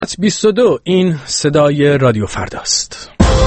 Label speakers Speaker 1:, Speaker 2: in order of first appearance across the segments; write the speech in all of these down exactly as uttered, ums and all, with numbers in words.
Speaker 1: بیست و دو این صدای رادیو فرداست.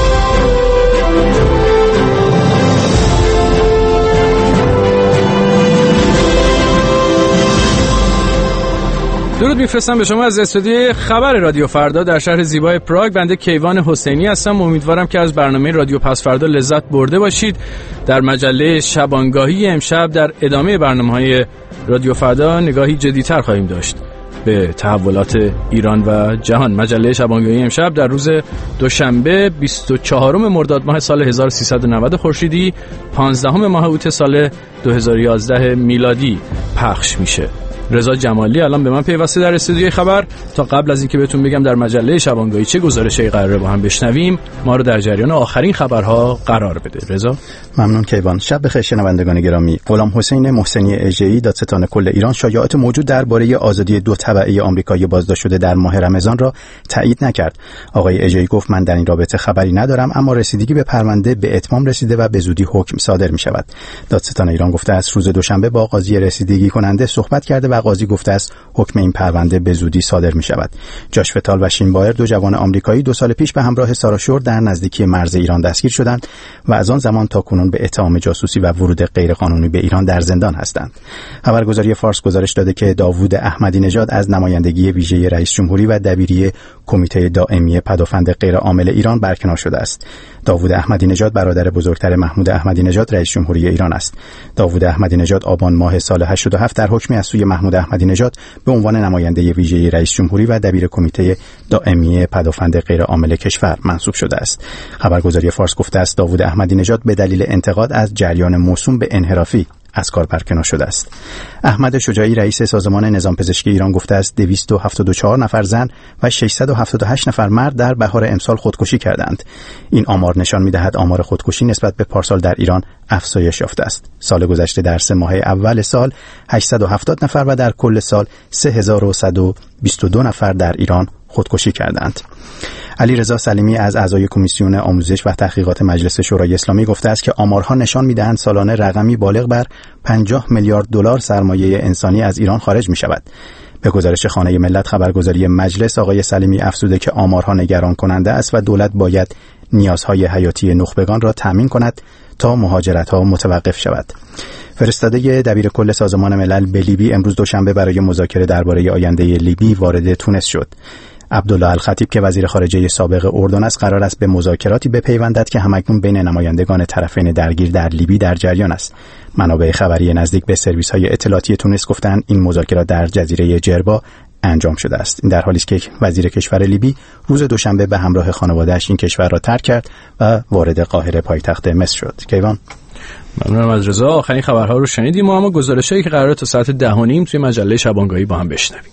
Speaker 1: درود میفرستم به شما از استودیوی خبر رادیو فردا در شهر زیبای پراگ. بنده کیوان حسینی هستم. امیدوارم که از برنامه رادیو پس فردا لذت برده باشید. در مجله شبانگاهی امشب در ادامه برنامه‌های رادیو فردا نگاهی جدی‌تر خواهیم داشت به تحولات ایران و جهان. مجله شبانگاهی امشب در روز دوشنبه بیست و چهارم مرداد ماه سال هزار و سیصد و نود خورشیدی، پانزدهم ماه اوت سال دو هزار و یازده میلادی پخش میشه. رضا جمالی الان به من پیوسته در استودیوی خبر. تا قبل از اینکه بهتون بگم در مجله شبانگاهی چه گزارشی قراره با هم بشنویم، ما رو در جریان آخرین خبرها قرار بده. رضا
Speaker 2: ممنون کیوان. شب بخیر شنوندگان گرامی. غلام حسین محسنی اژه‌ای دادستان کل ایران شایعات موجود درباره آزادی دو تبعه آمریکایی بازداشت شده در ماه رمضان را تایید نکرد. آقای اژه‌ای گفت من در این رابطه خبری ندارم، اما رسیدگی به پرونده به اتمام رسیده و به زودی حکم صادر می‌شود. دادستان ایران گفته است روز دوشنبه با قاضی رسیدگی کننده صحبت کرده و قاضی گفته است حکم این پرونده به زودی صادر می‌شود. جاش فتال و شین بایر دو جوان آمریکایی دو سال پیش به همراه سارا شور در نزدیکی مرز ایران دستگیر شدند و از آن زمان تا کنون به اتهام جاسوسی و ورود غیرقانونی به ایران در زندان هستند. خبرگزاری فارس گزارش داده که داوود احمدی نژاد از نمایندگی ویژه رئیس جمهوری و دبیری کمیته دائمی پدافند غیرعامل ایران برکنار شده است. داوود احمدی نژاد برادر بزرگتر محمود احمدی نژاد رئیس جمهوری ایران است. داوود احمدی نژاد آبان ماه سال هشتاد و هفت در حکمی از سوی محمود احمدی نژاد به عنوان نماینده ویژه رئیس جمهوری و دبیر کمیته دائمی پدافند غیرعامل کشور منصوب شده است. خبرگزاری فارس گفته است داوود احمدی نژاد به دلیل انتقاد از جریان موسوم به انحرافی از کار برکنار شده است. احمد شجاعی رئیس سازمان نظام پزشکی ایران گفته است دویست و هفتاد و چهار نفر زن و ششصد و هفتاد و هشت نفر مرد در بهار امسال خودکشی کردند. این آمار نشان می‌دهد آمار خودکشی نسبت به پارسال در ایران افزایش یافته است. سال گذشته در سه ماه اول سال هشتصد و هفتاد نفر و در کل سال سه هزار و صد و بیست و دو نفر در ایران خودکشی کردند. علیرضا سلیمی از اعضای کمیسیون آموزش و تحقیقات مجلس شورای اسلامی گفته است که آمارها نشان می‌دهند سالانه رقمی بالغ بر پنجاه میلیارد دلار سرمایه انسانی از ایران خارج می‌شود. به گزارش خانه ملت خبرگزاری مجلس، آقای سلیمی افزوده که آمارها نگران کننده است و دولت باید نیازهای حیاتی نخبگان را تامین کند تا مهاجرت‌ها متوقف شود. فرستاده دبیر کل سازمان ملل به لیبی امروز دوشنبه برای مذاکره درباره آینده لیبی وارد تونس شد. عبدالله الخطیب که وزیر خارجه سابق اردن است قرار است به مذاکراتی بپیوندد که همکنون بین نمایندگان طرفین درگیر در لیبی در جریان است. منابع خبری نزدیک به سرویس‌های اطلاعاتی تونس گفتند این مذاکرات در جزیره جربا انجام شده است. این در حالی است که وزیر کشور لیبی روز دوشنبه به همراه خانواده‌اش این کشور را ترک کرد و وارد قاهره پایتخت مصر شد. کیوان
Speaker 1: ممنونم از رضا. آخرین خبرها رو شنیدیم. ما اما گزارشایی که قراره تا ساعت ده و نیم توی مجله شبانگاهی با هم بشنویم.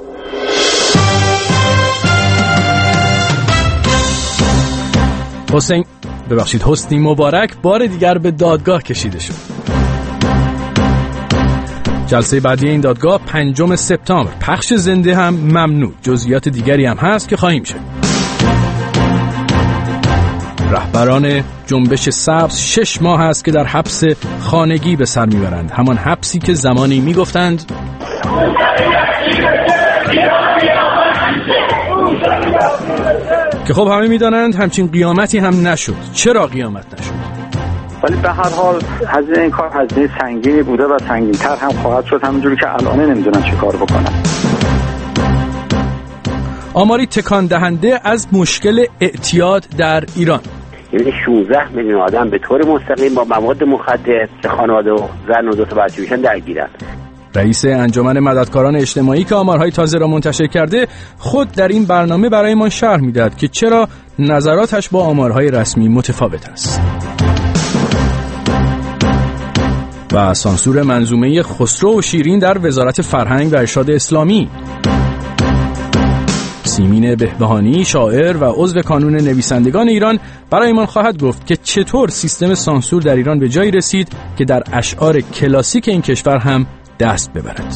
Speaker 1: حسین ببخشید حسنی مبارک بار دیگر به دادگاه کشیده شد. جلسه بعدی این دادگاه پنجم سپتامبر. پخش زنده هم ممنوع. جزئیات دیگری هم هست که خواهیم شد. رهبران جنبش سبز شش ماه است که در حبس خانگی به سر میبرند. همان حبسی که زمانی میگفتند که خب همه میدانند همچین قیامتی هم نشد. چرا قیامت نشد؟
Speaker 3: ولی به هر حال هزینه این کار هزینه سنگینی بوده و سنگین‌تر هم خواهد شد، همونجوری که الان نمیدونن چه کار بکنن.
Speaker 1: آماری تکان دهنده از مشکل اعتیاد در ایران.
Speaker 4: یعنی شانزده میلیون آدم به طور مستقیم با مواد مخدر که خانواده و زن و دو تا بچه‌شون درگیرن.
Speaker 1: رئیس انجمن مددکاران اجتماعی که آمارهای تازه را منتشر کرده خود در این برنامه برای ما شرح میدهد که چرا نظراتش با آمارهای رسمی متفاوت است. و سانسور منظومه خسرو و شیرین در وزارت فرهنگ و ارشاد اسلامی. سیمین بهبهانی شاعر و عضو کانون نویسندگان ایران برایمان خواهد گفت که چطور سیستم سانسور در ایران به جایی رسید که در اشعار کلاسیک این کشور هم دست ببرد.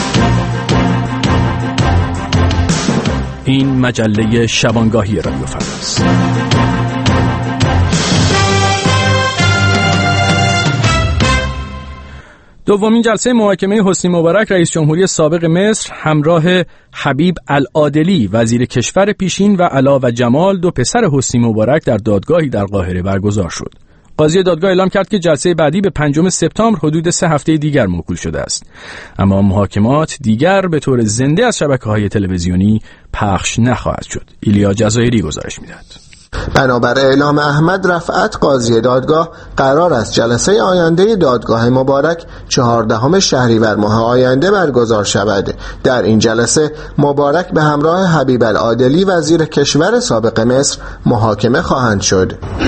Speaker 1: این مجله شبانگاهی رادیو فرداست. دومین جلسه محاکمه حسنی مبارک رئیس جمهوری سابق مصر همراه حبیب العادلی وزیر کشور پیشین و علا و جمال دو پسر حسنی مبارک در دادگاهی در قاهره برگزار شد. قاضی دادگاه اعلام کرد که جلسه بعدی به پنجم سپتامبر حدود سه هفته دیگر موکول شده است. اما محاکمات دیگر به طور زنده از شبکه‌های تلویزیونی پخش نخواهد شد. ایلیا جزایری گزارش می‌دهد.
Speaker 5: بنابر اعلام احمد رفعت قاضی دادگاه قرار است جلسه آینده دادگاه مبارک چهاردهم شهریور ماه آینده برگزار شود. در این جلسه مبارک به همراه حبیب العادلی وزیر کشور سابق مصر محاکمه خواهند شد.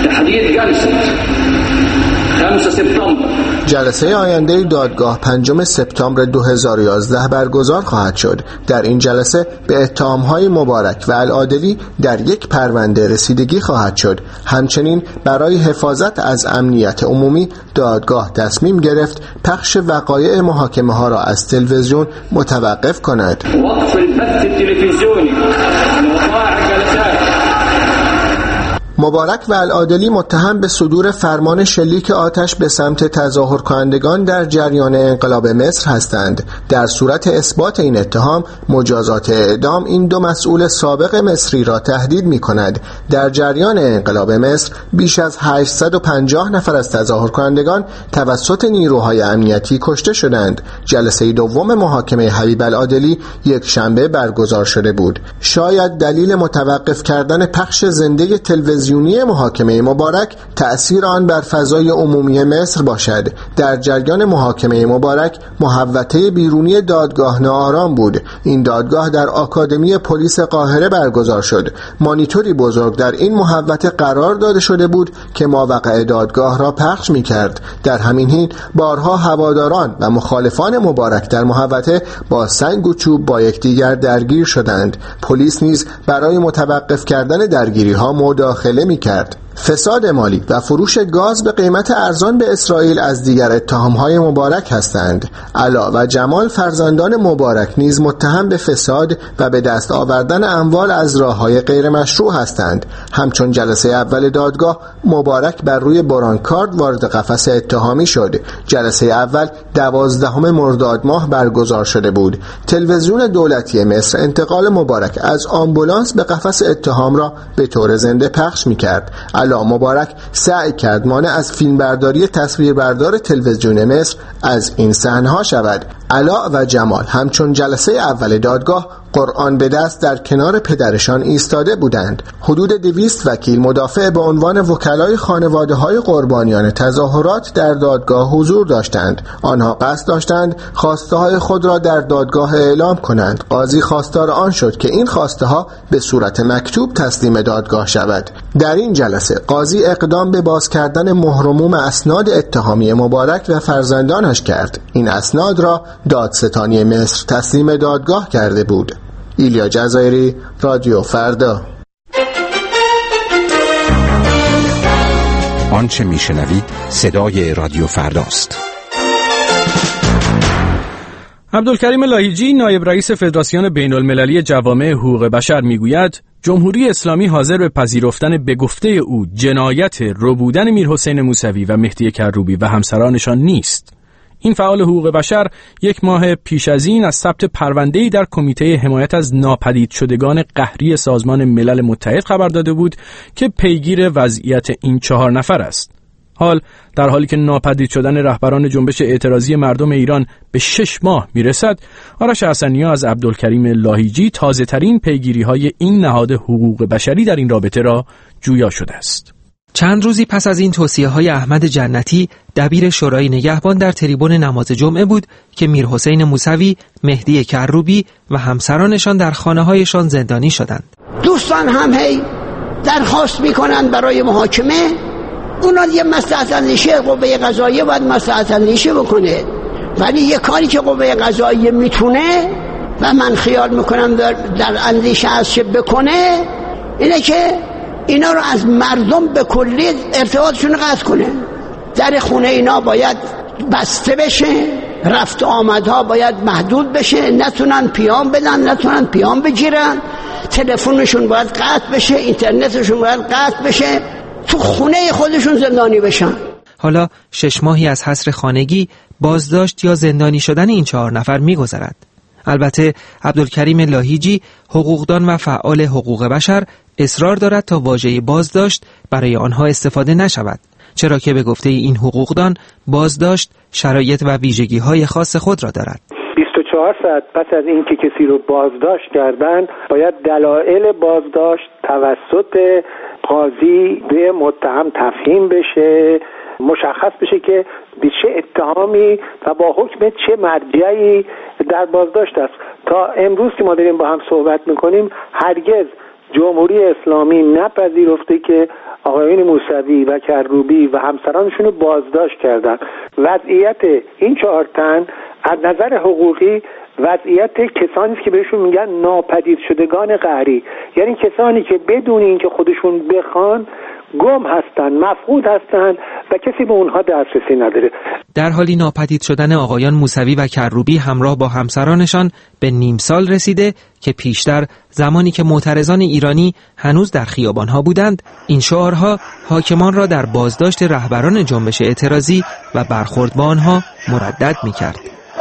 Speaker 5: جلسه آینده دادگاه پنجم سپتامبر دو هزار و یازده برگزار خواهد شد. در این جلسه به اتهام‌های مبارک و العادلی در یک پرونده رسیدگی خواهد شد. همچنین برای حفاظت از امنیت عمومی دادگاه تصمیم گرفت پخش وقایع محاکمه ها را از تلویزیون متوقف کند. وقف البث التلفزیونی مبارک و العادلی متهم به صدور فرمان شلیک آتش به سمت تظاهر کنندگان در جریان انقلاب مصر هستند. در صورت اثبات این اتهام، مجازات اعدام این دو مسئول سابق مصری را تهدید می کند. در جریان انقلاب مصر بیش از هشتصد و پنجاه نفر از تظاهر کنندگان توسط نیروهای امنیتی کشته شدند. جلسه دوم محاکمه حبیب العادلی یک شنبه برگزار شده بود. شاید دلیل متوقف کردن پخش زنده تلویزیون تلویزیونی محاکمه مبارک تأثیر آن بر فضای عمومی مصر باشد. در جریان محاکمه مبارک محوطه بیرونی دادگاه ناآرام بود. این دادگاه در آکادمی پلیس قاهره برگزار شد. مانیتوری بزرگ در این محوطه قرار داده شده بود که ماوقع دادگاه را پخش می کرد. در همین حین بارها هواداران و مخالفان مبارک در محوطه با سنگ و چوب با یکدیگر درگیر شدند. پلیس نیز برای متوقف کردن درگیری ها مداخله می کرد. فساد مالی و فروش گاز به قیمت ارزان به اسرائیل از دیگر اتهام‌های مبارک هستند. علا و جمال فرزندان مبارک نیز متهم به فساد و به دست آوردن اموال از راه‌های غیر مشروع هستند. همچون جلسه اول دادگاه مبارک بر روی برانکارد وارد قفس اتهامی شد. جلسه اول دوازدهم مرداد ماه برگزار شده بود. تلویزیون دولتی مصر انتقال مبارک از آمبولانس به قفس اتهام را به طور زنده پخش می‌کرد. علا مبارک سعی کرد مانع از فیلمبرداری تصویربردار تلویزیون مصر از این صحنه‌ها شود. علا و جمال همچون جلسه اول دادگاه قرآن به دست در کنار پدرشان ایستاده بودند. حدود دویست وکیل مدافع به عنوان وکلای خانواده‌های قربانیان تظاهرات در دادگاه حضور داشتند. آنها قصد داشتند خواسته‌های خود را در دادگاه اعلام کنند. قاضی خواستار آن شد که این خواسته‌ها به صورت مکتوب تسلیم دادگاه شود. در این جلسه قاضی اقدام به باز کردن مهرموم اسناد اتهامی مبارک و فرزندانش کرد. این اسناد را دادستانی مصر تسلیم دادگاه کرده بود. ایلیا جزایری، رادیو فردا.
Speaker 6: آنچه میشنوید صدای رادیو فرداست.
Speaker 1: عبدالکریم لاهیجی نایب رئیس فدراسیون بین المللی جوامع حقوق بشر میگوید جمهوری اسلامی حاضر به پذیرفتن به گفته او جنایت ربودن میرحسین موسوی و مهدی کروبی و همسرانشان نیست. این فعال حقوق بشر یک ماه پیش از این از ثبت پرونده‌ای در کمیته حمایت از ناپدید شدگان قهری سازمان ملل متحد خبر داده بود که پیگیر وضعیت این چهار نفر است. حال در حالی که ناپدید شدن رهبران جنبش اعتراضی مردم ایران به شش ماه میرسد، آرش حسنی‌ها از عبدالکریم لاهیجی تازه ترین پیگیری‌های این نهاد حقوق بشری در این رابطه را جویا شده است.
Speaker 7: چند روزی پس از این توصیه‌های احمد جنتی دبیر شورای نگهبان در تریبون نماز جمعه بود که میرحسین موسوی، مهدی کروبی و همسرانشان در خانه‌هایشان زندانی شدند.
Speaker 8: دوستان هم هی درخواست می‌کنند برای محاکمه. اونا یه مصلحت اندیشه قوه قضاییه باید مصلحت اندیشه بکنه، ولی یه کاری که قوه قضاییه میتونه و من خیال میکنم در, در اندیشه از چه بکنه اینه که اینا رو از مردم به کلی ارتباطشون قطع کنه. در خونه اینا باید بسته بشه، رفت آمدها باید محدود بشه، نتونن پیام بدن، نتونن پیام بگیرن، تلفنشون باید قطع بشه، اینترنتشون باید قطع بشه، تو خونه خودشون زندانی بشن.
Speaker 7: حالا شش ماهی از حصر خانگی، بازداشت یا زندانی شدن این چهار نفر می‌گذرد. البته عبدالکریم لاهیجی، حقوقدان و فعال حقوق بشر، اصرار دارد تا واژه بازداشت برای آنها استفاده نشود، چرا که به گفته این حقوقدان بازداشت شرایط و ویژگی‌های خاص خود را دارد.
Speaker 9: بیست و چهار ساعت پس از اینکه کسی رو بازداشت کردن، باید دلایل بازداشت توسط قاضی به متهم تفهیم بشه، مشخص بشه که به چه اتهامی و با حکم چه مرجعی در بازداشت است. تا امروز که ما داریم با هم صحبت میکنیم، هرگز جمهوری اسلامی نپذیرفته که آقایون موسوی و کروبی و همسرانشون رو بازداشت کردن. وضعیت این چهار تن از نظر حقوقی وضعیت کسانی است که بهشون میگن ناپدید شدگان قهری، یعنی کسانی که بدون اینکه خودشون بخوان گم هستن، مفقود هستن و کسی به اونها دسترسی نداره.
Speaker 7: در حالی ناپدید شدن آقایان موسوی و کروبی همراه با همسرانشان به نیم سال رسیده که پیشتر زمانی که معترضان ایرانی هنوز در خیابانها بودند، این شعارها حاکمان را در بازداشت رهبران جنبش اعتراضی و برخورد با آنها مردد می‌کرد.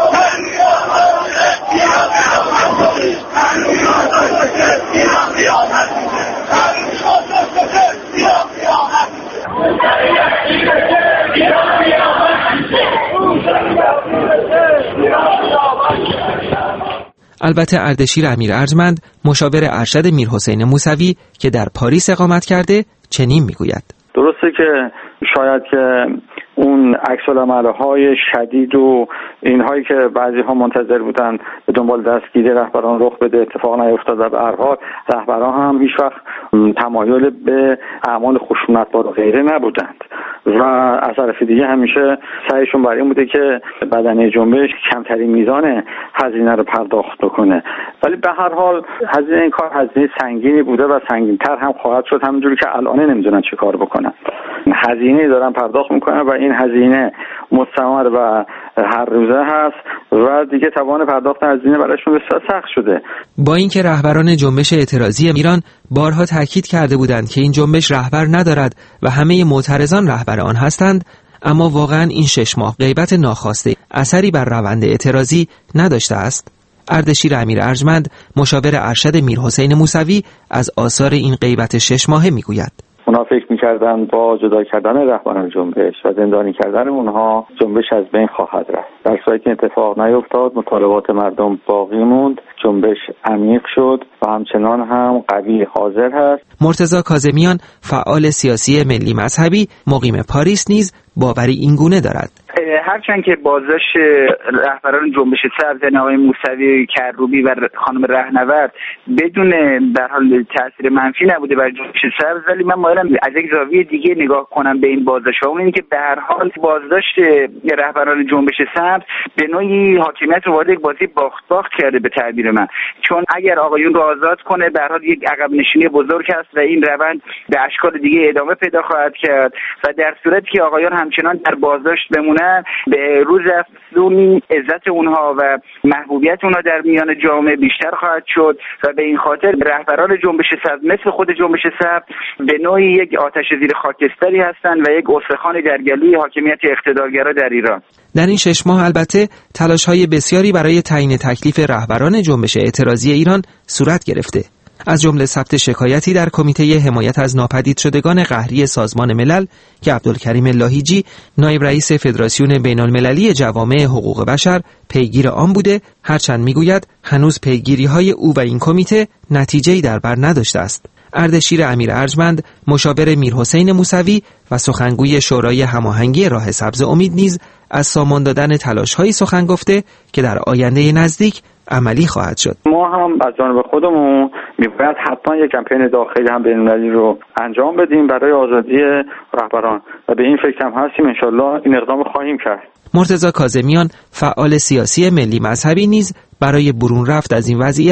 Speaker 7: البته اردشیر امیر ارجمند، مشاور ارشد میرحسین موسوی که در پاریس اقامت کرده، چنین میگوید:
Speaker 3: درسته که شاید که اون عکس‌العمل‌های شدید و اینهایی که بعضی‌ها منتظر بودن به دنبال دستگیری رهبران رخ بده اتفاق نیفتاد و به هر حال رهبران هم هیچ وقت تمایل به اعمال خشونت‌بار و غیره نبودند و از طرف دیگه همیشه سعیشون برای این بوده که بدنه جنبش کمترین میزان هزینه رو پرداخت بکنه. ولی به هر حال هزینه این کار هزینه سنگینی بوده و سنگین‌تر هم خواهد شد، همونجوری که الان نمیدونن چه کار بکنن. هزینه دارن پرداخت میکنن و این هزینه مستمر و هر روزه هست و دیگه توان پرداخت هزینه برایشون بسیار سخت شده.
Speaker 7: با اینکه رهبران جنبش اعتراضی ایران بارها تاکید کرده بودند که این جنبش رهبر ندارد و همه معترضان رهبر آن هستند، اما واقعا این شش ماه غیبت ناخواسته اثری بر روند اعتراضی نداشته است. اردشیر امیر ارجمند، مشاور ارشد میرحسین موسوی، از آثار این غیبت شش ماهه میگوید:
Speaker 3: اونا فکر میکردن با جدا کردن رهبران جنبش و زندانی کردن اونها جنبش از بین خواهد رفت، در صورتی که اتفاق نیفتاد. مطالبات مردم باقی موند، جنبش عمیق شد و همچنان هم قوی حاضر هست.
Speaker 7: مرتضی کاظمیان، فعال سیاسی ملی مذهبی مقیم پاریس، نیز باوری اینگونه دارد:
Speaker 10: هرچند که بازداشت رهبران جنبش سبز یعنی آقای موسوی، کروبی و خانم رهنورد بدون در حال تاثیر منفی نبوده بر جنبش سبز، ولی من مایلم از یک زاویه دیگه نگاه کنم به این بازداشت‌ها. اون اینه که به هر حال بازداشت رهبران جنبش سبز به نوعی حاکمیت رو وارد یک بازی باخت باخت کرده به تعبیر من، چون اگر آقایون رو آزاد کنه به هر حال یک عقب نشینی بزرگ هست و این روند به اشکال دیگه ادامه پیدا خواهد کرد و در صورتی که آقایان همچنان در بازداشت بمونن به روز افزون عزت اونها و محبوبیت اونها در میان جامعه بیشتر خواهد شد و به این خاطر رهبران جنبش سبز مثل خود جنبش سبز به نوعی یک آتش زیر خاکستری هستند و یک استخوان در گلوی حاکمیت اقتدارگرا در ایران.
Speaker 7: در این شش ماه البته تلاش‌های بسیاری برای تعیین تکلیف رهبران جنبش اعتراضی ایران صورت گرفته، از جمله ثبت شکایتی در کمیته حمایت از ناپدید شدگان قهری سازمان ملل که عبدالکریم لاهیجی، نایب رئیس فدراسیون بین‌المللی جوامع حقوق بشر، پیگیر آن بوده، هرچند میگوید هنوز پیگیری‌های او و این کمیته نتیجه‌ای در بر نداشته است. اردشیر امیر ارجمند، مشاور میرحسین موسوی و سخنگوی شورای هماهنگی راه سبز امید، نیز از سامان دادن تلاش‌هایی سخن گفته که در آینده نزدیک عملی خواهد شد.
Speaker 3: ما هم از جانب خودمون می‌باید حتما یک کمپین داخلی هم بین‌المللی رو انجام بدیم برای آزادی رهبران و به این فکر هم هستیم. انشالله این اقدام خواهیم کرد.
Speaker 7: مرتضی کاظمیان، فعال سیاسی ملی مذهبی، نیز برای برون رفت از این وضعیت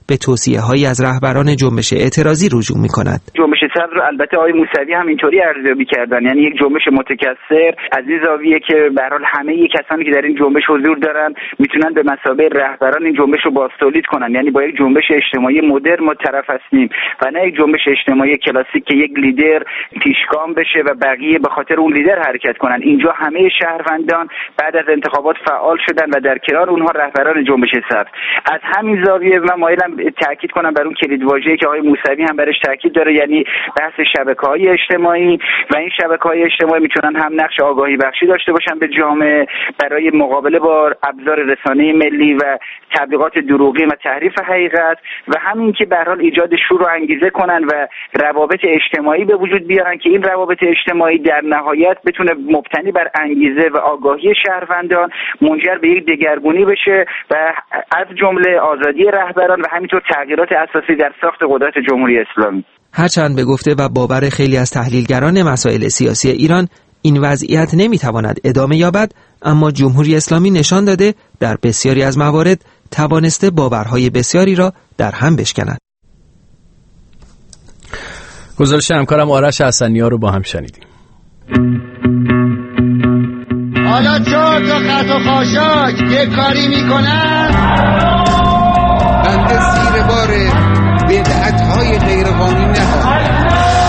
Speaker 7: به توصیه‌هایی از رهبران جنبش اعتراضی رجوع می‌کند.
Speaker 10: جنبش صدر رو البته آقای موسوی هم اینطوری ارزیابی کردن، یعنی یک جنبش متکثر از این زاویه که به هر حال همه کسانی که در این جنبش حضور دارن میتونن به مثابه رهبران این جنبش رو بازتولید کنن، یعنی با یک جنبش اجتماعی مدرن ما طرف هستیم و نه یک جنبش اجتماعی کلاسیک که یک لیدر پیشگام بشه و بقیه به خاطر اون لیدر حرکت کنن. اینجا همه شهروندان بعد از انتخابات فعال شدن و در کنار اونها رهبران جنبش صدر. از همین زاویه من مایلم تاکید کنم بر اون کلیدواژه‌ای که آقای موسوی هم برش تاکید داره، یعنی بحث شبکه‌های اجتماعی و این شبکه‌های اجتماعی میتونن هم نقش آگاهی بخشی داشته باشن به جامعه برای مقابله با ابزار رسانه ملی و تبلیغات دروغی و تحریف حقیقت و همین که به هر حال ایجاد شور و انگیزه کنن و روابط اجتماعی به وجود بیارن که این روابط اجتماعی در نهایت بتونه مبتنی بر انگیزه و آگاهی شهروندان منجر به یک دگرگونی بشه و از جمله آزادی رهبران و همینطور تغییرات اساسی در ساخت قدرت جمهوری اسلامی.
Speaker 7: هرچند به گفته و باور خیلی از تحلیلگران مسائل سیاسی ایران این وضعیت نمیتواند ادامه یابد، اما جمهوری اسلامی نشان داده در بسیاری از موارد توانسته باورهای بسیاری را در هم بشکند.
Speaker 1: گزارش همکارم آرش حسنی‌ها رو با هم شنیدیم.
Speaker 11: حالا چون تو خط و خاشاک یک کاری میکنن بنده زیر بار بدعت‌های غیرقانونی نخواهم.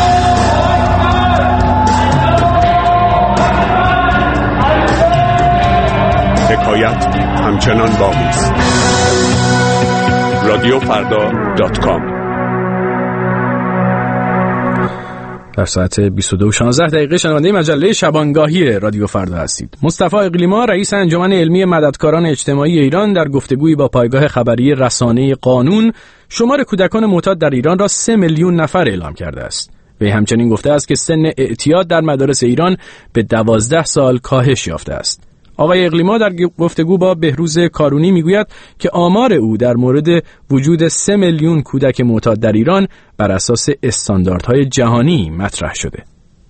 Speaker 12: حکایت همچنان باقی است. رادیو فردا دات کام.
Speaker 1: در ساعت بیست و دو و شانزده دقیقه شنونده مجله شبانگاهی رادیو فردا هستید. مصطفی اقلیما رئیس انجمن علمی مددکاران اجتماعی ایران در گفتگویی با پایگاه خبری رسانه قانون شمار کودکان معتاد در ایران را سه میلیون نفر اعلام کرده است. وی همچنین گفته است که سن اعتیاد در مدارس ایران به دوازده سال کاهش یافته است. آقای اقلیما در گفتگو با بهروز کارونی میگوید که آمار او در مورد وجود سه میلیون کودک معتاد در ایران بر اساس استانداردهای جهانی مطرح شده.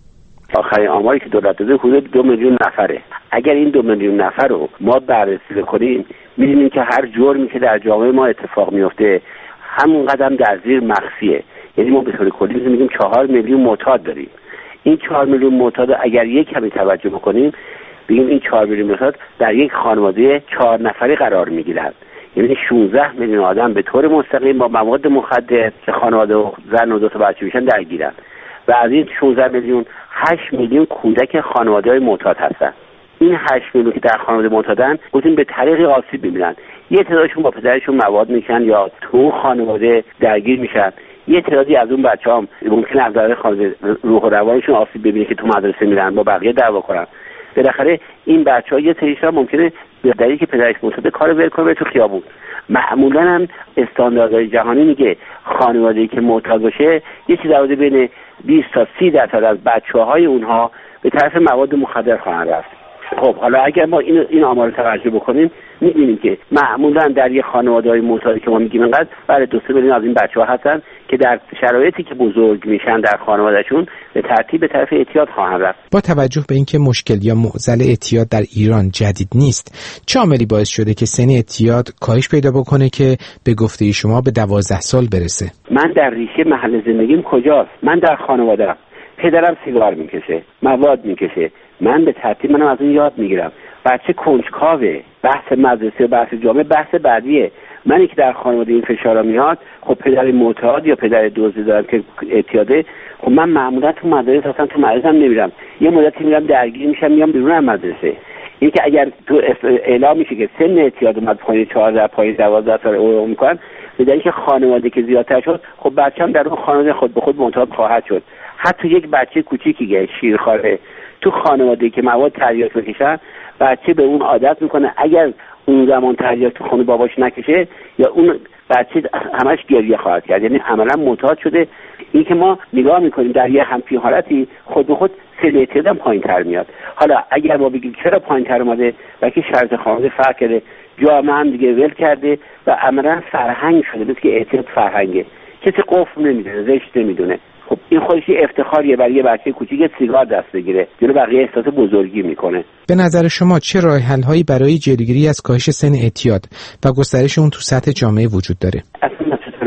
Speaker 4: آخرین آماری که دولت داده حدود دو میلیون نفره. اگر این دو میلیون نفر رو ما بررسی بکنیم می‌بینیم که هر جرمی که در جامعه ما اتفاق میفته همون قدم در زیر مخفیه. یعنی ما به طور کلی میگیم چهار میلیون معتاد داریم. این چهار میلیون معتاد اگر یک کمی توجه بکنیم بگیم این چهار میلیون معتاد در یک خانواده چهار نفری قرار میگیرند. یعنی شانزده میلیون آدم به طور مستقیم با مواد مخدر که خانواده و زن و دو تا بچه میشن درگیرن و از این شانزده میلیون هشت میلیون کودک خانواده‌های معتاد هستن. این هشت میلیون که در خانواده معتادن گفتیم به طریق آسیب میبینن. یه تعدادشون با پدرشون مواد میشن یا تو خانواده درگیر میشن. یه تعدادی از اون بچه‌ها ممکنه از نظر خانواده روح و روانشون آسیب ببینه که تو مدرسه میرن با بقیه دعوا کنن. بالاخره این بچه‌ها یه سریشون ممکنه به دلیلی که پدرش معتاد کارو ول کنه تو خیابون. معمولا هم استانداردهای جهانی میگه خانواده‌ای که معتاد باشه یه چیزی حدود بین بیست تا سی درصد از بچه‌های اونها به طرف مواد مخدر خواهند رفت. خب حالا اگر ما این این آمار رو توجه بکنیم می‌بینیم که معمولا در یه خانواده‌های معتادی که ما میگیم انقدر برای دو سه میلیون از این بچه‌ها هستن که در شرایطی که بزرگ میشن در خانواده‌شون به ترتیب به طرف اعتیاد خواهند رفت.
Speaker 13: با توجه به اینکه مشکل یا معضل اعتیاد در ایران جدید نیست، چه عاملی باعث شده که سن اعتیاد کاهش پیدا بکنه که به گفته شما به دوازده سال برسه؟
Speaker 4: من در ریشه محل زندگیم کجاست؟ من در خانواده‌ام. پدرم سیگار میکشه، مواد میکشه. من به ترتیب منم از اون یاد میگیرم. بچه کنجکاوه. بحث مدرسه و بحث جامعه بحث بعدیه. منی که در خانواده این فشارا میاد، خب پدر معتاد یا پدر دزدی دارم که اعتیاده، خب من معمولا تو مدرسه اصلا تو مدرسه هم نمیرم. یه مدتی میرم درگیر میشم میام بیرون از مدرسه. این که اگر تو اعلام میشه که سن اعتیاد اومد پایین چهارده پایین دوازده سال او میکنن، به دلیلی که خانواده که زیادتر شد، خب بچه‌م در اون خانواده خود به خود معتاد خواهد شد. حتی یک بچه کوچیکی که شیرخواره تو خانواده‌ای که مواد تریاک بکشن، بچه به اون عادت میکنه. اگر اون زمان تریاک تو خونه باباش نکشه یا اون بچه همش گریه خواهد کرد، یعنی عملا معتاد شده. این که ما نگاه میکنیم در یه همچین حالتی خود به خود سن اعتیاد هم پایین‌تر میاد. حالا اگر ما بگیم چرا پایین‌تر اومده، بلکه شرط خانواده فرق کرده، جامعه هم دیگه ول کرده و عملا فرهنگ شده، مثل که اعتیاد فرهنگه، کسی قفل نمیدونه، زشت نمیدونه. خب این خودش افتخاریه برای یه بچه کوچیک سیگار دست بگیره، جلو بقیه احساس بزرگی میکنه.
Speaker 13: به نظر شما چه راه حل هایی برای جلوگیری از کاهش سن اعتیاد و گسترش اون تو سطح جامعه وجود داره؟
Speaker 4: اصلا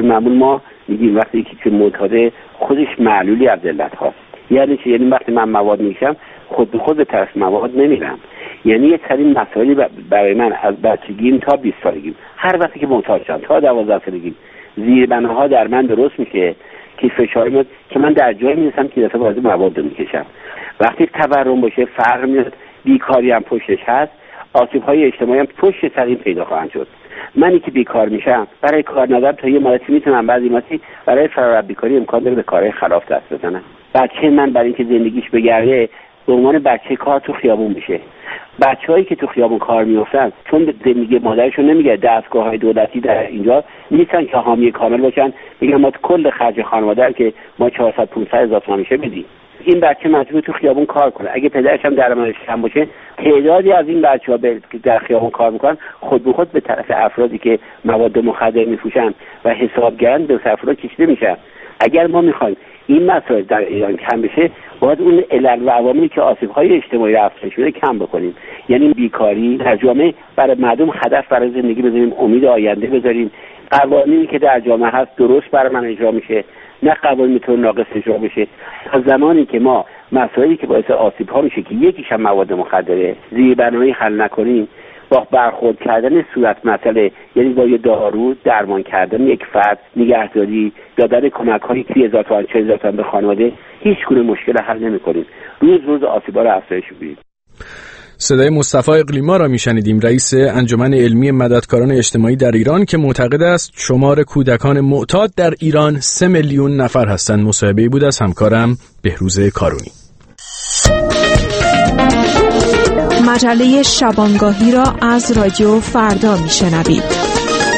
Speaker 4: طور معمول ما میگیم وقتی یکی که معتاده خودش معلولی از علت هاست. یعنی چه؟ یعنی وقتی من مواد میشم خود به خود به طرف مواد نمیرم. یعنی یه سری مسائلی برای من از بچگیم تا بیست سالگیم، هر وقتی که معتاد شدم تا دوازده سالگیم، زیربناها در من درست میشه که فشار میاد که من در جایی میرسم که دفعه وارد مواد میکشم. وقتی تورم باشه فرق میاد، بیکاری هم پشتش هست، آسیب‌های اجتماعی هم پشت سر این پیدا خواهند شد. منی که بیکار میشم برای کار ندارم تا یه مدتی میتونم بعضی مدتی برای فرار بیکاری امکان داره به کارهای خلاف دست بزنم. بچه من برای اینکه زندگیش بگرده به عنوان بچه کار تو خیابون میشه. بچه‌هایی که تو خیابون کار میافتن چون زندگی مادرشون نمیگه دستگاه‌های دولتی در اینجا نیستن که حامی کامل باشن، میگن ما کل خرج خانواده که ما چهارصد پانصد هزار تومان میشه بدیم. این بچه مجبور تو خیابون کار کنه. اگه پدرش هم درآمدش کم باشه، تعدادی از این بچه‌ها که در خیابون کار میکنن خود به خود به طرف افرادی که مواد مخدر میفروشن و حسابگران به افراد کشیده میشن. اگر ما میخوایم این مسائل در ایران کم بشه، باید اون علل و عواملی که آسیب‌های اجتماعی افزایش میده کم بکنیم. یعنی بیکاری در جامعه، برای مردم هدف برای زندگی بذاریم، امید آینده بذاریم. قوانینی که در جامعه هست درست برای من اجرا میشه، نه قوانین طور ناقص اجرا بشه. تا زمانی که ما مسائلی که باعث آسیب‌ها میشه که یکیش هم مواد مخدره زیربنایی حل نکنیم، با برخورد کردن صورت مسئله، یعنی با یه دارو درمان کردن یک فرد، نگهداری، دادن کمک‌های سی هزار تومان چهل هزار تومان به خانواده، هیچ گونه مشکل حل نمی‌کنیم. روز روز آسیب‌ها رو افزایش می‌دیم.
Speaker 1: صدای مصطفی اقلیما را میشنیدیم، رئیس انجمن علمی مددکاران اجتماعی در ایران که معتقد است شمار کودکان معتاد در ایران سه میلیون نفر هستند. مصاحبه‌ای بود از همکارم بهروز کارونی.
Speaker 14: مجله شبانگاهی را از رادیو فردا میشنوید.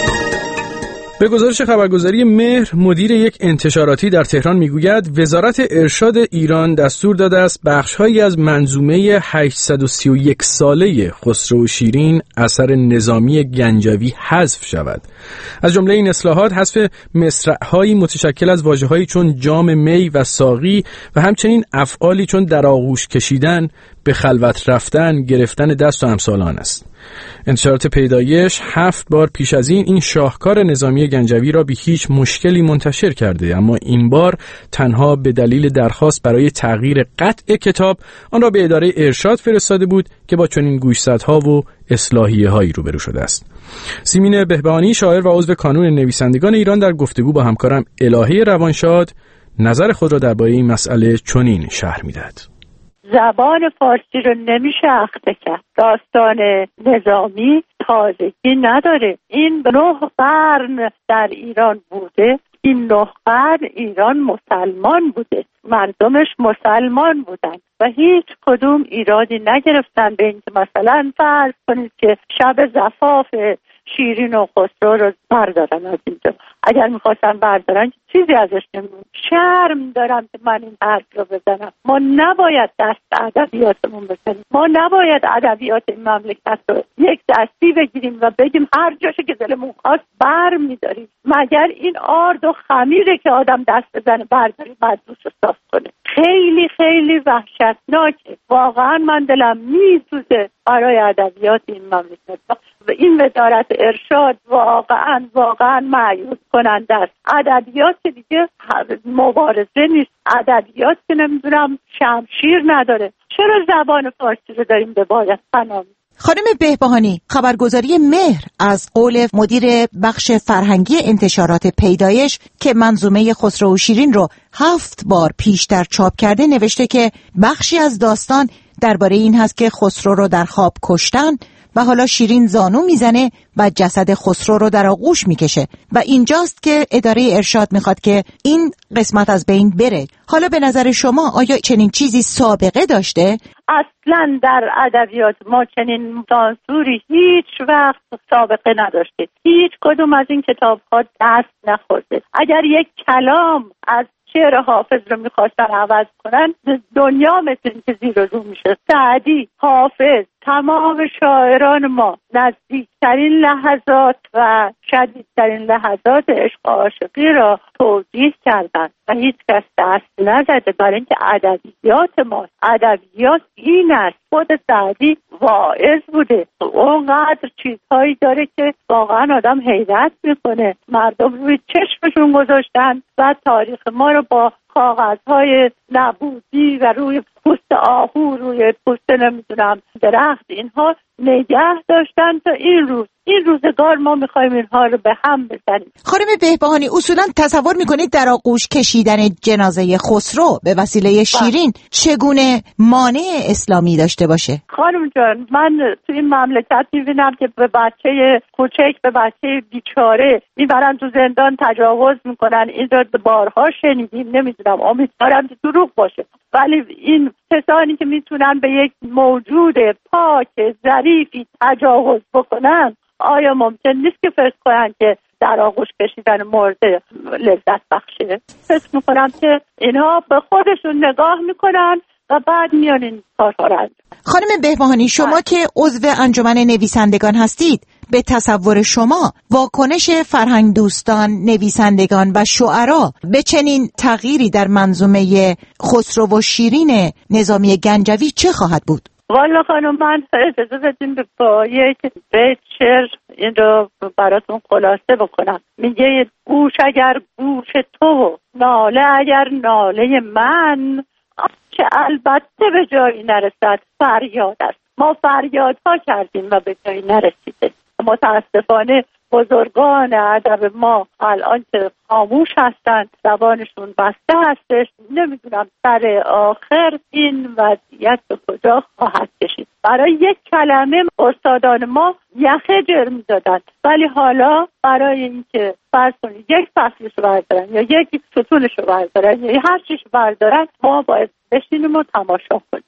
Speaker 1: به گزارش خبرگزاری مهر، مدیر یک انتشاراتی در تهران میگوید وزارت ارشاد ایران دستور داده است بخش‌هایی از منظومه هشتصد و سی و یک ساله خسرو و شیرین اثر نظامی گنجوی حذف شود. از جمله این اصلاحات حذف مصرع‌هایی متشکل از واژه‌هایی چون جام می و ساقی و همچنین افعالی چون در آغوش کشیدن، به خلوت رفتن، گرفتن دست و امثال آن است. انتشارات پیدایش هفت بار پیش از این این شاهکار نظامی گنجوی را بی هیچ مشکلی منتشر کرده، اما این بار تنها به دلیل درخواست برای تغییر قطع کتاب آن را به اداره ارشاد فرستاده بود که با چنین گوشزدها و اصلاحیه هایی روبرو شده است. سیمین بهبهانی، شاعر و عضو کانون نویسندگان ایران، در گفتگو با همکارم الهه روانشاد نظر خود را درباره این مسئله چنین شرح می‌دهد.
Speaker 15: زبان فارسی رو نمیشه اخته کرد. داستان نظامی تازگی نداره. این نه قرن در ایران بوده. این نه قرن ایران مسلمان بوده، مردمش مسلمان بودن و هیچ کدوم ایرادی نگرفتن به اینکه مثلا فرض کنید که شب زفاف شیرین و خسرو رو بردارن از اینجا. اگر میخواستن بردارن چیزی ازش نمیمون. شرم دارم که من این حرف رو بزنم. ما نباید دست ادبیاتمون بزنیم. ما نباید ادبیات این مملکت رو یک دستی بگیریم و بگیم هر جاشو که دلمون خواست بر میداریم. مگر این آرد و خمیره که آدم دست بزنه برداری بعد دوش رو صاف کنه؟ خیلی خیلی وحشتناکه. واقعا من دلم میسوزه برای ادبیات این مملکت و این وزارت ارشاد واقعا واقعا مایوس کننده است. ادبیات که دیگه مبارزه نیست، ادبیات که نمیدونم شمشیر نداره. چرا زبان فارسی رو داریم به باید فنا؟
Speaker 16: خانم بهبهانی، خبرگزاری مهر از قول مدیر بخش فرهنگی انتشارات پیدایش که منظومه خسرو و شیرین رو هفت بار پیشتر چاپ کرده نوشته که بخشی از داستان درباره این هست که خسرو رو در خواب کشتن و حالا شیرین زانو میزنه و جسد خسرو رو در آغوش میکشه و اینجاست که اداره ارشاد میخواد که این قسمت از بین بره. حالا به نظر شما آیا چنین چیزی سابقه داشته؟
Speaker 15: اصلا در ادبیات ما چنین سانسوری هیچ وقت سابقه نداشته. هیچ کدوم از این کتاب‌ها دست نخورده. اگر یک کلام از شعر حافظ رو میخواستن عوض کنن دنیا مثل این که زیر و رو میشه. سعدی، حافظ، تمام شاعران ما نزدیکترین لحظات و شدیدترین لحظات عشق و عاشقی را توضیح کردند و هیچ کس دست نزده، برای اینکه ادبیات ما ادبیات این است. خود سعدی واعظ بوده، اونقدر چیزهایی داره که واقعا آدم حیرت میکنه. مردم روی چشمشون گذاشتن و تاریخ ما رو با کاغذهای نبودی و روی پوست آهو، روی پوست نمیدونم درخت، اینها نگه داشتن تا این روز این روزگار ما میخوایم اینها رو به هم بزنیم.
Speaker 16: خانم بهبهانی، اصولا تصور میکنید در آغوش کشیدن جنازه خسرو به وسیله شیرین چگونه مانع اسلامی داشته باشه؟
Speaker 15: خانم جان، من تو این مملکت میبینم که به بچه کوچک، به بچه بیچاره میبرن تو زندان تجاوز میکنن. این رو بارها شنیدیم، نمیدونم، امیدوارم که دروغ باشه، ولی این کسانی که میتونن به یک موجود پاک ظریفی تجاوز بکنن، آیا ممکن نیست که فکر کنن که در آغوش کشیدن مرده لذت بخشه؟ فکر میکنم که اینها به خودشون نگاه میکنن و بعد میان این کارها رو انجام.
Speaker 16: خانم بهبهانی، شما که عضو انجمن نویسندگان هستید، به تصور شما واکنش فرهنگ دوستان، نویسندگان و شعرا به چنین تغییری در منظومه خسرو و شیرین نظامی گنجوی چه خواهد بود؟
Speaker 15: والا خانم، من اجازه بدیم با یک بیت شعر این رو براتون خلاصه بکنم. میگه گوش اگر گوش تو، ناله اگر ناله من، که البته به جایی نرسد فریاد است. ما فریادها کردیم و به جایی نرسیده. متاسفانه بزرگان ادب ما الان که خاموش هستند، زبانشون بسته هستش، نمیدونم سر آخر این وضعیت به کجا خواهد کشید. برای یک کلمه استادان ما یخه جر می‌دادند، ولی حالا برای اینکه فرض کنید یک فصلش رو بردارن یا یک ستونش رو بردارن یا هر چیش رو بردارن، ما باید بشینیم و تماشا کنیم.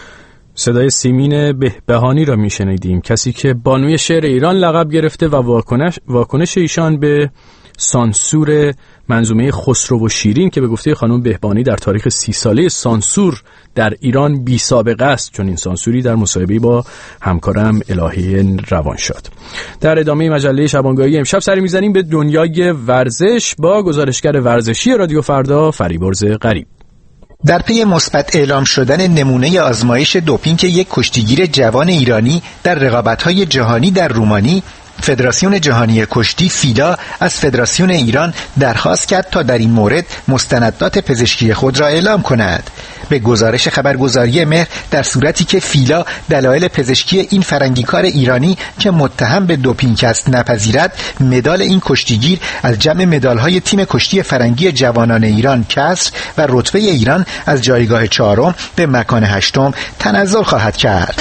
Speaker 1: صدای سیمین بهبهانی را میشنیدیم، کسی که بانوی شعر ایران لقب گرفته و واکنش واکنش ایشان به سانسور منظومه خسرو و شیرین که به گفته خانم بهبهانی در تاریخ سی ساله سانسور در ایران بی سابقه است، چون این سانسوری در مصاحبه با همکارم الهی روانشاد. در ادامه مجله شبانگاهی امشب سری میزنیم به دنیای ورزش با گزارشگر ورزشی رادیو فردا فریبرز غریب.
Speaker 17: در پی مثبت اعلام شدن نمونه آزمایش دوپینگ یک کشتیگیر جوان ایرانی در رقابت‌های جهانی در رومانی، فدراسیون جهانی کشتی فیلا از فدراسیون ایران درخواست کرد تا در این مورد مستندات پزشکی خود را اعلام کند. به گزارش خبرگزاری مهر، در صورتی که فیلا دلایل پزشکی این فرنگیکار ایرانی که متهم به دوپینگ است نپذیرد، مدال این کشتیگیر از جمع مدال‌های تیم کشتی فرنگی جوانان ایران کسر و رتبه ایران از جایگاه چهارم به مکان هشتم تنزل خواهد کرد.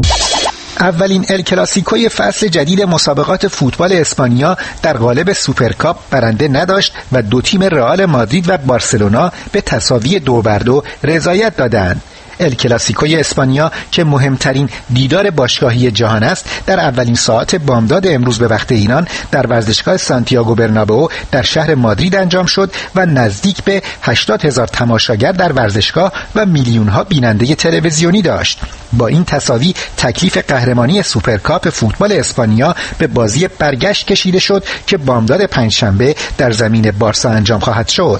Speaker 17: اولین ال کلاسیکوی فصل جدید مسابقات فوتبال اسپانیا در قالب سوپرکاپ برنده نداشت و دو تیم رئال مادرید و بارسلونا به تساوی دو بر دو رضایت دادند. ال کلاسیکوی اسپانیا که مهمترین دیدار باشگاهی جهان است، در اولین ساعت بامداد امروز به وقت ایران در ورزشگاه سانتیاگو برنابئو در شهر مادرید انجام شد و نزدیک به هشتاد هزار تماشاگر در ورزشگاه و میلیون ها بیننده تلویزیونی داشت. با این تساوی تکلیف قهرمانی سوپرکاپ فوتبال اسپانیا به بازی برگشت کشیده شد که بامداد پنجشنبه در زمین بارسا انجام خواهد شد.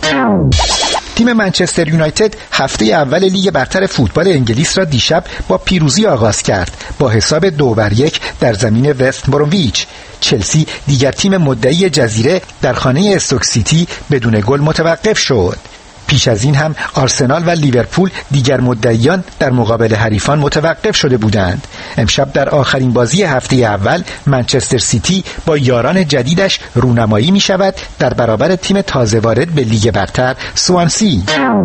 Speaker 17: تیم منچستر یونایتد هفته اول لیگ برتر فوتبال انگلیس را دیشب با پیروزی آغاز کرد با حساب دو بر یک در زمین وست برومویچ. چلسی دیگر تیم مدعی جزیره در خانه استوک سیتی بدون گل متوقف شد. پیش از این هم آرسنال و لیورپول دیگر مدعیان در مقابل حریفان متوقف شده بودند. امشب در آخرین بازی هفته اول منچستر سیتی با یاران جدیدش رونمایی می شود در برابر تیم تازه وارد به لیگ برتر سوانسی.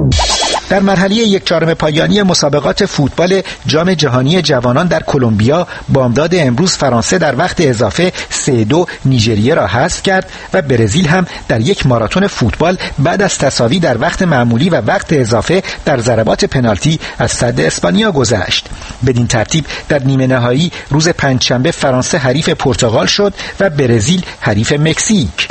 Speaker 17: در مرحله یک چهارم پایانی مسابقات فوتبال جام جهانی جوانان در کلمبیا بامداد امروز فرانسه در وقت اضافه سه دو نیجریه را حذف کرد و برزیل هم در یک ماراتون فوتبال بعد از تساوی در وقت معمولی و وقت اضافه در ضربات پنالتی از صد اسپانیا گذشت. بدین ترتیب در نیمه نهایی روز پنجشنبه فرانسه حریف پرتغال شد و برزیل حریف مکزیک.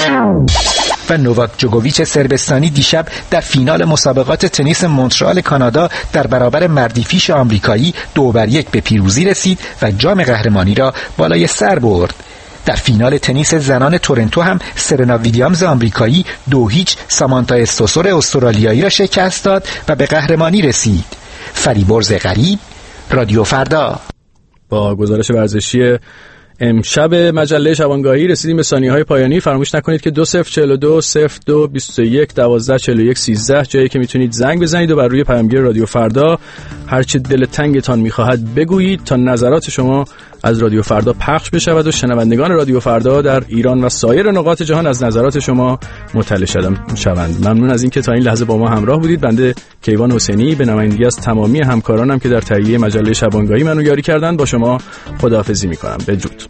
Speaker 17: و نوواک جوکوویچ سربستانی دیشب در فینال مسابقات تنیس مونترال کانادا در برابر مردیفیش آمریکایی دو بر یک به پیروزی رسید و جام قهرمانی را بالای سر برد. در فینال تنیس زنان تورنتو هم سرنا ویلیامز آمریکایی دو هیچ سامانتا استوسور استرالیایی را شکست داد و به قهرمانی رسید. فریبرز غریب، رادیو فردا.
Speaker 1: با گزارش ورزشی امشب مجله شبانگاهی رسیدیم به ثانیه‌های پایانی. فراموش نکنید که دو صفر چهل و دو صفر دو بیست و یک دوازده چهل و یک سیزده جایی که میتونید زنگ بزنید و بر روی پیامگیر رادیو فردا هر چه دل تنگتان میخواهد بگویید تا نظرات شما از رادیو فردا پخش بشود و شنوندگان رادیو فردا در ایران و سایر نقاط جهان از نظرات شما مطلع شوند. ممنون از اینکه تا این لحظه با ما همراه بودید. بنده کیوان حسینی به نمایندگی از تمامی همکارانم که در تهیه مجله شبانگاهی منو یاری کردن با شما خداحافظی میکنم. بدرود.